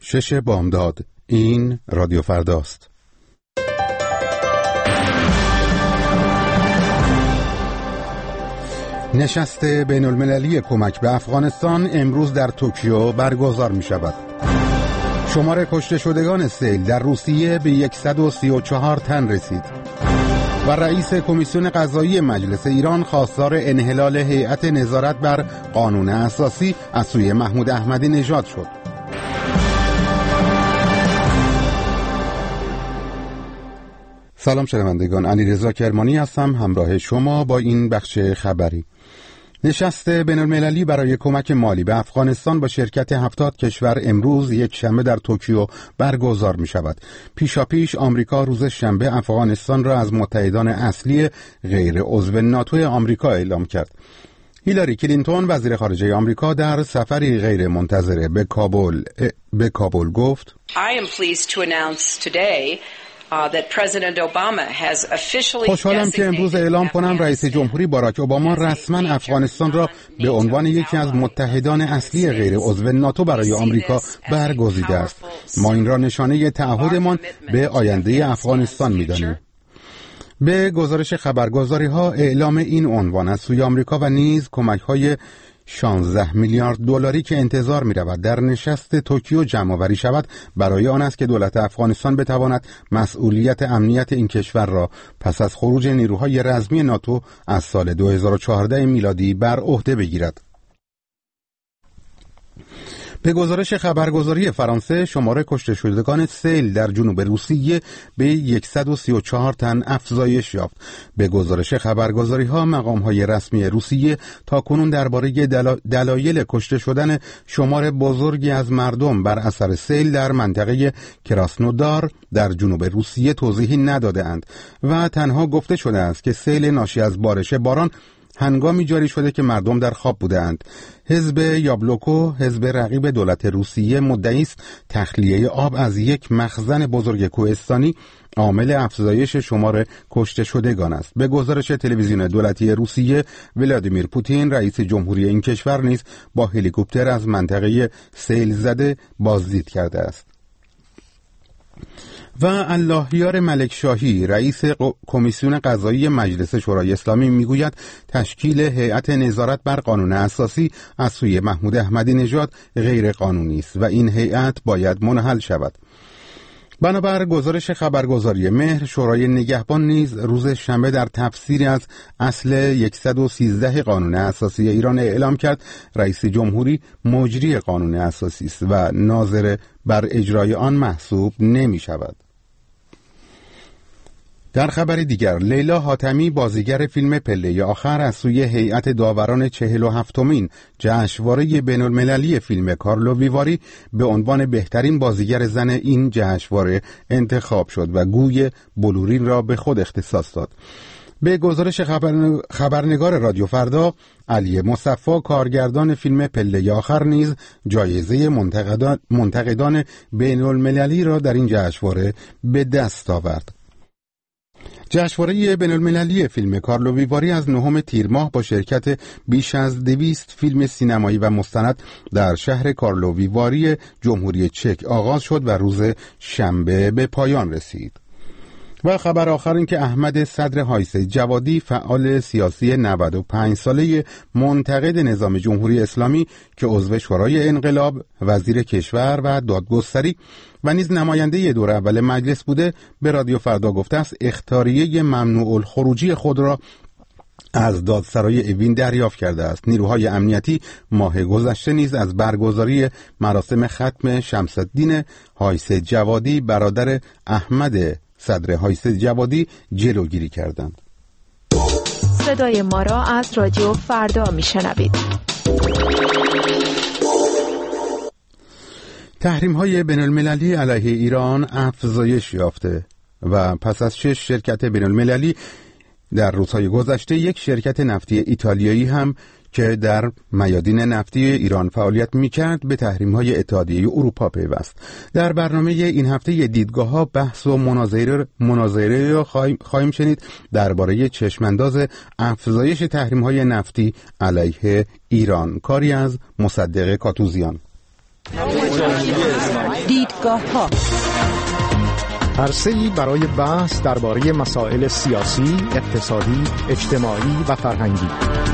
6 بامداد. این رادیو فرداست. نشست بین المللی کمک به افغانستان امروز در توکیو برگزار می شود. شمار کشته شدگان سیل در روسیه به 134 تن رسید و رئیس کمیسیون قضایی مجلس ایران خواستار انحلال هیئت نظارت بر قانون اساسی از سوی محمود احمدی نژاد شد. سلام شنوندگان، علیرضا کرمانی هستم همراه شما با این بخش خبری. نشست بین المللی برای کمک مالی به افغانستان با شرکت 70 کشور امروز یک شنبه در توکیو برگزار می شود. پیشاپیش آمریکا روز شنبه افغانستان را از متحدان اصلی غیر عضو ناتو آمریکا اعلام کرد. هیلاری کلینتون وزیر خارجه آمریکا در سفری غیر منتظره به کابل گفت I am pleased to announce today خوشحالم که امروز اعلام کنم رئیس جمهوری باراک اوباما رسما افغانستان را به عنوان یکی از متحدان اصلی غیر عضو ناتو برای آمریکا برگزیده است. ما این را نشانه تعهدمان به آینده افغانستان می‌دانیم. به گزارش خبرگزاری‌ها اعلام این عنوان از سوی آمریکا و نیز کمک‌های 16 میلیارد دلاری که انتظار می رود در نشست توکیو جمع آوری شود برای آن است که دولت افغانستان بتواند مسئولیت امنیت این کشور را پس از خروج نیروهای رزمی ناتو از سال 2014 میلادی بر عهده بگیرد. به گزارش خبرگزاری فرانسه شمار کشته شدگان سیل در جنوب روسیه به 134 تن افزایش یافت. به گزارش خبرگزاری‌ها مقام‌های رسمی روسیه تاکنون درباره دلایل کشته شدن شمار بزرگی از مردم بر اثر سیل در منطقه کراسنودار در جنوب روسیه توضیحی نداده‌اند و تنها گفته شده است که سیل ناشی از بارش باران هنگامی جاری شده که مردم در خواب بودند. حزب یابلوکو، حزب رقیب دولت روسیه، مدعی است تخلیه آب از یک مخزن بزرگ کوهستانی عامل افزایش شمار کشته شدگان است. به گزارش تلویزیون دولتی روسیه، ولادیمیر پوتین رئیس جمهوری این کشور نیز با هلیکوپتر از منطقه سیل زده بازدید کرده است. و اللهیار ملک شاهی رئیس کمیسیون قضایی مجلس شورای اسلامی میگوید تشکیل هیئت نظارت بر قانون اساسی از سوی محمود احمدی نژاد غیر قانونی است و این هیئت باید منحل شود. بنابر گزارش خبرگزاری مهر، شورای نگهبان نیز روز شنبه در تفسیری از اصل 113 قانون اساسی ایران اعلام کرد رئیس جمهوری مجری قانون اساسی است و ناظر بر اجرای آن محسوب نمی شود. در خبر دیگر، لیلا حاتمی بازیگر فیلم پله آخر از سوی هیئت داوران 47مین جشنواره بین‌المللی فیلم کارلو ویواری به عنوان بهترین بازیگر زن این جشنواره انتخاب شد و گوی بلورین را به خود اختصاص داد. به گزارش خبرنگار رادیو فردا، علی مصطفی کارگردان فیلم پله آخر نیز جایزه منتقدان بین‌المللی را در این جشنواره به دست آورد. جشنواره بین‌المللی فیلم کارلو ویواری از 9 تیر ماه با شرکت بیش از 200 فیلم سینمایی و مستند در شهر کارلو ویواری جمهوری چک آغاز شد و روز شنبه به پایان رسید. و خبر آخر این که احمد صدر هایسه جوادی فعال سیاسی 95 ساله منتقد نظام جمهوری اسلامی که عضو شورای انقلاب، وزیر کشور و دادگستری و نیز نماینده دور اول مجلس بوده به رادیو فردا گفته است اخطاریه ممنوع الخروجی خود را از دادسرای اوین دریافت کرده است. نیروهای امنیتی ماه گذشته نیز از برگزاری مراسم ختم شمس الدین هایسه جوادی برادر احمد صدر هایسه جوادی جلوگیری کردند. صدای ما را از رادیو فردا میشنوید. تحریم‌های بین‌المللی علیه ایران افزایش یافته و پس از 6 شرکت بین‌المللی در روزهای گذشته یک شرکت نفتی ایتالیایی هم که در میادین نفتی ایران فعالیت می‌کرد به تحریم‌های اتحادیه اروپا پیوست. در برنامه این هفته دیدگاه‌ها بحث و مناظره را خواهیم شنید درباره چشمانداز افزایش تحریم‌های نفتی علیه ایران. کاری از مصدق کاتوزیان. دیدگاه‌ها عرصه‌ای برای بحث درباره مسائل سیاسی، اقتصادی، اجتماعی و فرهنگی.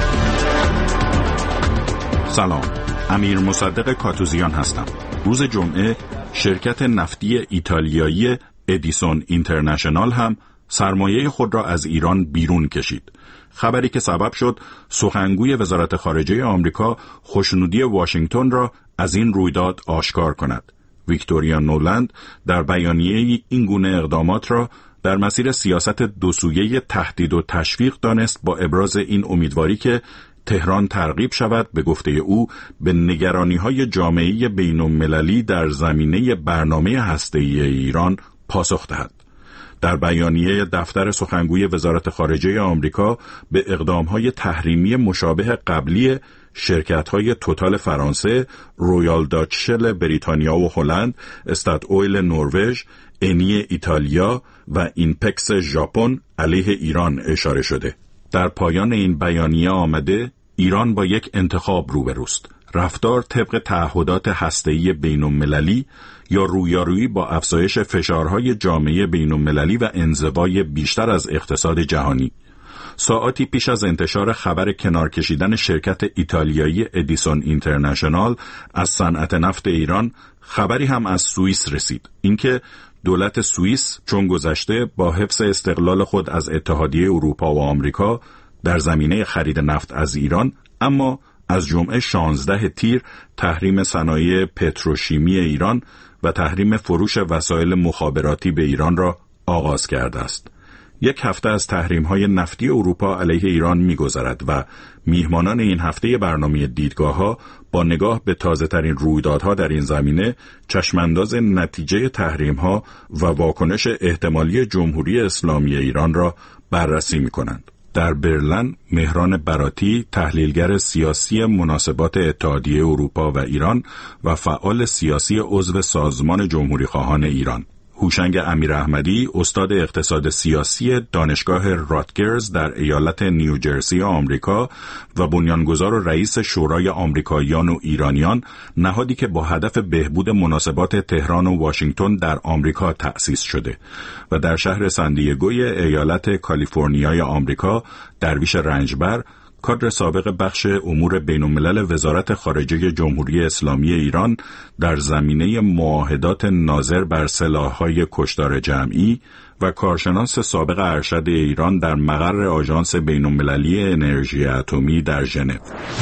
سلام، امیر مصدق کاتوزیان هستم. روز جمعه شرکت نفتی ایتالیایی ادیسون اینترنشنال هم سرمایه خود را از ایران بیرون کشید. خبری که سبب شد سخنگوی وزارت خارجه آمریکا خوشنودی واشنگتن را از این رویداد آشکار کند. ویکتوریا نولند در بیانیه این گونه اقدامات را در مسیر سیاست دوسویه تهدید و تشویق دانست، با ابراز این امیدواری که تهران ترغیب شود به گفته او به نگرانی‌های جامعه بین‌المللی در زمینه برنامه هسته‌ای ایران پاسخ دهد. در بیانیه دفتر سخنگوی وزارت خارجه آمریکا به اقدام‌های تحریمی مشابه قبلی شرکت‌های توتال فرانسه، رویال داچ شل بریتانیا و هلند، استاد اویل نروژ، انی ایتالیا و اینپکس ژاپن علیه ایران اشاره شده. در پایان این بیانیه آمده ایران با یک انتخاب روبروست: رفتار طبق تعهدات هسته‌ای بین‌المللی یا رویارویی با افزایش فشارهای جامعه بین‌المللی و انزوای بیشتر از اقتصاد جهانی. ساعاتی پیش از انتشار خبر کنار کشیدن شرکت ایتالیایی ادیسون اینترنشنال از صنعت نفت ایران، خبری هم از سوئیس رسید. اینکه دولت سوئیس چون گذشته با حفظ استقلال خود از اتحادیه اروپا و آمریکا در زمینه خرید نفت از ایران، اما از جمعه 16 تیر تحریم صنایع پتروشیمی ایران و تحریم فروش وسایل مخابراتی به ایران را آغاز کرده است. یک هفته از تحریم‌های نفتی اروپا علیه ایران می‌گذرد و میهمانان این هفته برنامه دیدگاه‌ها با نگاه به تازه‌ترین رویدادها در این زمینه چشمانداز نتیجه تحریم‌ها و واکنش احتمالی جمهوری اسلامی ایران را بررسی می‌کنند. در برلین، مهران براتی، تحلیلگر سیاسی مناسبات اتحادیه اروپا و ایران و فعال سیاسی عضو سازمان جمهوری‌خواهان ایران. هوشنگ امیراحمدی، استاد اقتصاد سیاسی دانشگاه راتگرز در ایالت نیوجرسی آمریکا و بنیانگذار و رئیس شورای آمریکاییان و ایرانیان، نهادی که با هدف بهبود مناسبات تهران و واشنگتن در آمریکا تأسیس شده، و در شهر سندیگوی ایالت کالیفرنیای آمریکا درویش رنجبر، کادر سابق بخش امور بین‌الملل وزارت خارجه جمهوری اسلامی ایران در زمینه معاهدات ناظر بر سلاح‌های کشتار جمعی و کارشناس سابق ارشد ایران در مقر آژانس بین‌المللی انرژی اتمی در ژنو.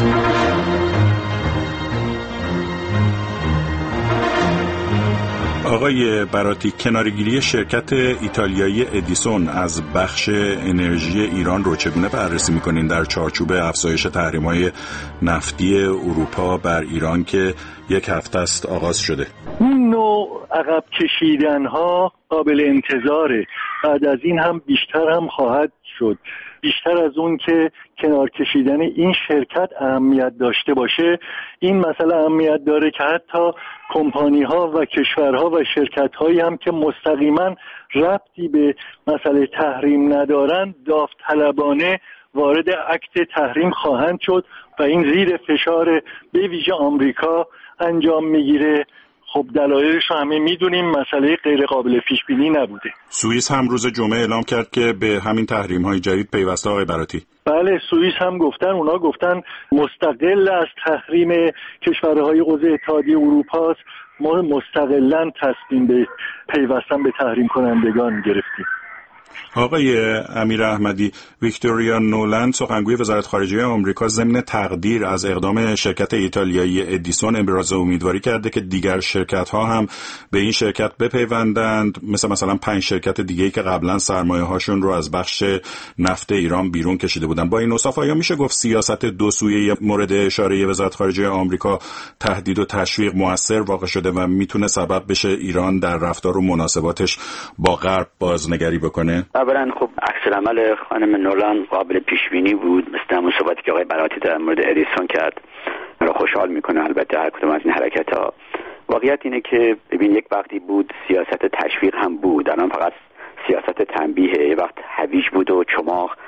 آقای براتی، کنارگیری شرکت ایتالیایی ادیسون از بخش انرژی ایران رو چگونه بررسی می‌کنین در چارچوب افزایش تحریم‌های نفتی اروپا بر ایران که یک هفته است آغاز شده؟ این نوع عقب کشیدن‌ها قابل انتظاره. بعد از این هم بیشتر هم خواهد شد. بیشتر از اون که کنار کشیدن این شرکت اهمیت داشته باشه، این مسئله اهمیت داره که حتی کمپانی‌ها و کشورها و شرکت‌هایی هم که مستقیما ربطی به مسئله تحریم ندارن، داوطلبانه وارد عکس تحریم خواهند شد و این زیر فشار به ویژه آمریکا انجام میگیره. خب دلایلش رو همه میدونیم، مسئله غیر قابل پیش بینی نبوده. سوئیس هم روز جمعه اعلام کرد که به همین تحریم‌های جدید پیوسته. آقای براتی، بله، سوئیس هم اونا گفتن مستقل از تحریم کشورهای عضو اتحادیه اروپا است، ما مستقلاً تصمیم به پیوستن به تحریم کنندگان گرفتیم. آقای امیراحمدی، ویکتوریا نولند، سخنگوی وزارت خارجه آمریکا، ضمن تقدیر از اقدام شرکت ایتالیایی ادیسون ابراز امیدواری کرده که دیگر شرکت‌ها هم به این شرکت بپیوندند، مثلا 5 شرکت دیگه‌ای که قبلا سرمایه‌هاشون رو از بخش نفت ایران بیرون کشیده بودن. با این اوصاف آیا میشه گفت سیاست دو سویه مورد اشاره وزارت خارجه آمریکا تهدید و تشویق موثر واقع شده و میتونه سبب بشه ایران در رفتار و مناسباتش با غرب بازنگری بکنه؟ اولا خب عکس العمل خانم نولان قابل پیش بینی بود، مثل همون صحبتی که آقای براتی در مورد ادیسون کرد رو خوشحال میکنه. البته هر کدوم از این حرکت‌ها، واقعیت اینه که ببین یک وقتی بود سیاست تشویق هم بود، الان فقط سیاست تنبیه. یه وقت هویج بود و چماق،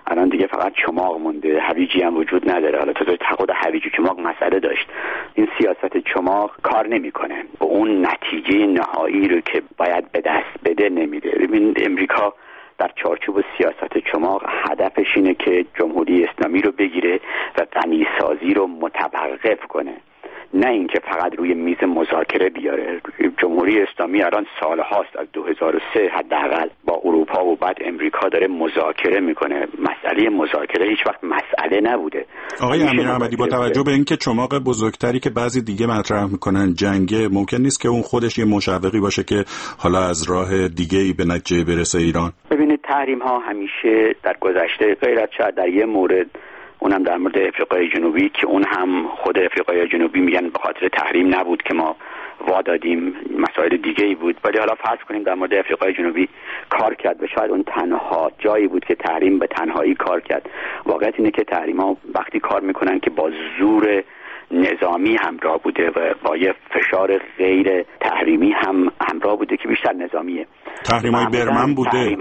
الان دیگه فقط چماق مونده، هویجی هم وجود نداره. حالا تو خود هویج و چماق مسئله داشت. این سیاست چماق کار نمیکنه، به اون نتیجه نهایی رو که باید به دست بده نمیده. ببین امریکا در چارچوب سیاست چماق هدفش اینه که جمهوری اسلامی رو بگیره و غنیسازی رو متوقف کنه، نه اینکه فقط روی میز مذاکره بیاره. جمهوری اسلامی الان سالهاست، از 2003 حداقل با اروپا و بعد امریکا داره مذاکره میکنه. مسئله مذاکره هیچ وقت مسئله نبوده. آقای امیراحمدی، با توجه به اینکه چماق بزرگتری که بعضی دیگه مطرح میکنن جنگه، ممکن نیست که اون خودش یه مشوقی باشه که حالا از راه دیگه‌ای به نتیجه برسه ایران؟ ببینید تحریم ها همیشه در گذشته، غیر از شاید در یه مورد، اونم در مورد افریقای جنوبی که اون هم خود افریقای جنوبی میگن به خاطر تحریم نبود که ما وادادیم، مسائل دیگه ای بود، ولی حالا فرض کنیم در مورد افریقای جنوبی کار کرد و شاید اون تنها جایی بود که تحریم به تنهایی کار کرد. واقعیت اینه که تحریم ها وقتی کار میکنن که با زور نظامی همراه بوده و با یه فشار غیر تحریمی هم همراه بوده که بیشتر نظامیه. تحریم‌های برمن بوده،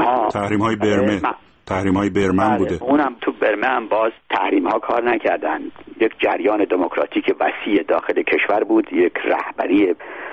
تحریم‌های برمن بوده. اونم تو برمه هم باز تحریم‌ها کار نکردن. یک جریان دموکراتیک وسیع داخل کشور بود، یک رهبری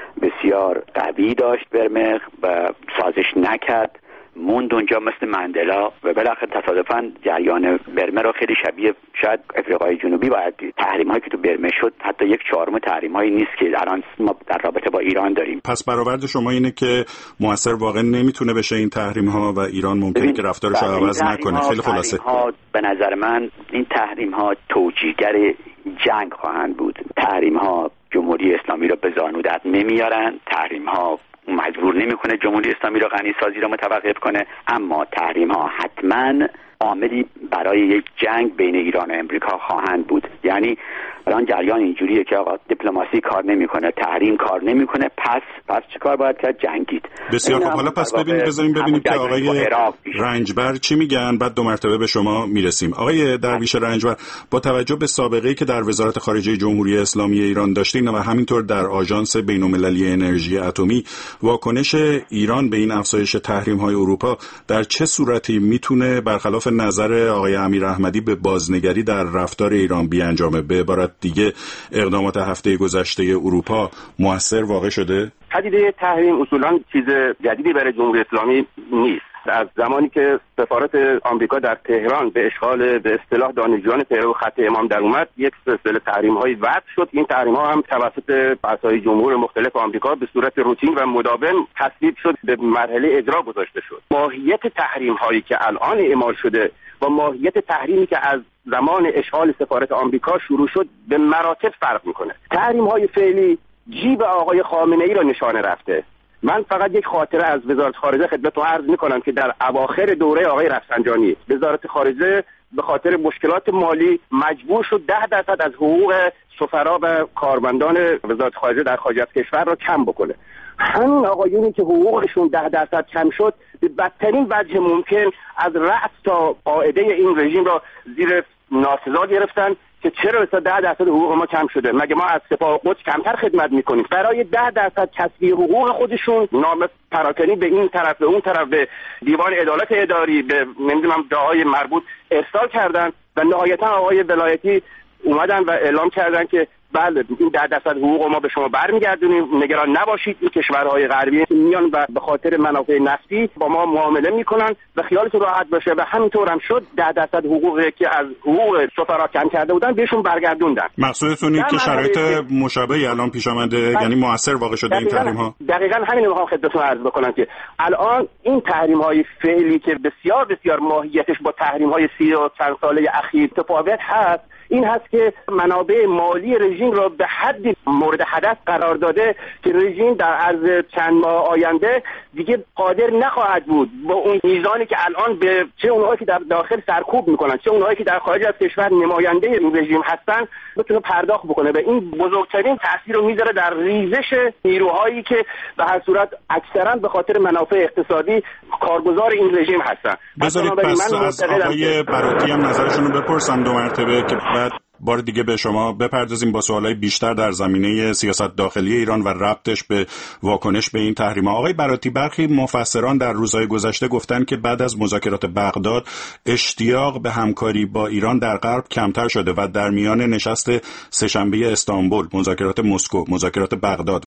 بسیار قوی داشت برمه و سازش نکرد، موند اونجا مثل مندلا و بالاخره تصادفاً جریان برمه رو خیلی شبیه شاید افریقای جنوبی باید دید. تحریم‌هایی که تو برمه شد حتی 1/4 تحریم‌هایی نیست که الان ما در رابطه با ایران داریم. پس برآورد شما اینه که موثر واقعا نمیتونه بشه این تحریم‌ها و ایران ممکنه که رفتارش رو عوض نکنه. خیلی خلاصه به نظر من این تحریم‌ها توجیهگر جنگ خواهند بود. تحریم‌ها جمهوری اسلامی رو به زانو در نمیارن، تحریم‌ها مجبور نمیکنه جمهوری اسلامی رو غنیسازی رو متوقف کنه، اما تحریم ها حتما عاملی برای یک جنگ بین ایران و امریکا خواهند بود. یعنی الان جریان اینجوریه که آقا دیپلماسی کار نمیکنه، تحریم کار نمیکنه، پس چه کار باید کرد؟ جنگید. بسیار خوب. حالا پس بذاریم که آقای رنجبر چی میگن، بعد 2 مرتبه به شما میرسیم. آقای درویش رنجبر، با توجه به سابقه‌ای که در وزارت خارجه جمهوری اسلامی ایران داشتین و همینطور در آژانس بین‌المللی انرژی اتمی، واکنش ایران به این افزایش تحریم‌های اروپا در چه صورتی میتونه برخلاف نظر آقای امیراحمدی به بازنگری در رفتار ایران بیانجامه؟ به عبارت دیگه اقدامات هفته گذشته اروپا مؤثر واقع شده؟ پدیده تحریم اصولاً چیز جدیدی برای جمهوری اسلامی نیست. از زمانی که سفارت آمریکا در تهران به اشغال به اصطلاح دانشجویان پیرو خط امام در اومد، یک سلسله تحریم‌های وضع شد. این تحریم‌ها هم توسط رؤسای جمهور مختلف آمریکا به صورت روتین و مداوم تصویب شد، به مرحله اجرا گذاشته شد. ماهیت تحریم‌هایی که الان اعمال شده و ماهیت تحریمی که از زمان اشغال سفارت آمریکا شروع شد به مراتب فرق می‌کنه. تحریم‌های فعلی جیب آقای خامنه‌ای را نشانه رفته. من فقط یک خاطره از وزارت خارجه خدمتتون عرض می‌کنم که در اواخر دوره آقای رفسنجانی وزارت خارجه به خاطر مشکلات مالی مجبور شد 10% از حقوق سفرا و کارمندان وزارت خارجه در خارج از کشور را کم بکنه. همین آقایونی که حقوقشون 10% کم شد به بدترین وجه ممکن از رأس تا قاعده این رژیم را زیر ناسزا گرفتن که چرا 10% حقوق ما کم شده؟ مگه ما از سپاه قدس کمتر خدمت میکنیم؟ برای 10% کسبی حقوق خودشون نامه پراکنی به این طرف به اون طرف، به دیوان عدالت اداری، به نمیدونم جاهای مربوط ارسال کردن و نهایتا آقای ولایتی اومدن و اعلام کردن که بله این 10% حقوق ما به شما برمیگردونیم، نگران نباشید. این کشورهای غربی میان و به خاطر منافع نفتی با ما معامله میکنن و خیالتون راحت باشه. و همینطور هم شد 10% حقوقی که از حقوق سفرا کم کرده بودن بهشون برگردوندن. مقصودتون اینه که شرایط مشابهی الان پیش آمده، یعنی موثر واقع شده این تحریم ها؟ دقیقاً همین رو میخوام خدمتتون عرض بکنم که الان این تحریم های فعلی که بسیار بسیار ماهیتش با تحریم های 30 و چند ساله اخیر متفاوت هست، این هست که منابع مالی رژیم را به حدی مورد هدف قرار داده که رژیم در عرض چند ماه آینده دیگه قادر نخواهد بود با اون میزانی که الان به چه اونهایی که در داخل سرکوب میکنن چه اونهایی که در خارج از کشور نماینده این رژیم هستن بتونه پرداخت بکنه. و این بزرگترین تاثیر رو میذاره در ریزش نیروهایی که به هر صورت اکثرا به خاطر منافع اقتصادی کارگزار این رژیم هستن. بذارید پس از آقای براتی هم نظرشون رو بپرسم 2 مرتبه که بعد بار دیگه به شما بپردازیم با سوالای بیشتر در زمینه سیاست داخلی ایران و ربطش به واکنش به این تحریم‌ها. آقای براتی، برخی مفسران در روزهای گذشته گفتن که بعد از مذاکرات بغداد اشتیاق به همکاری با ایران در غرب کمتر شده و در میان نشست سه‌شنبه استانبول، مذاکرات مسکو، مذاکرات بغداد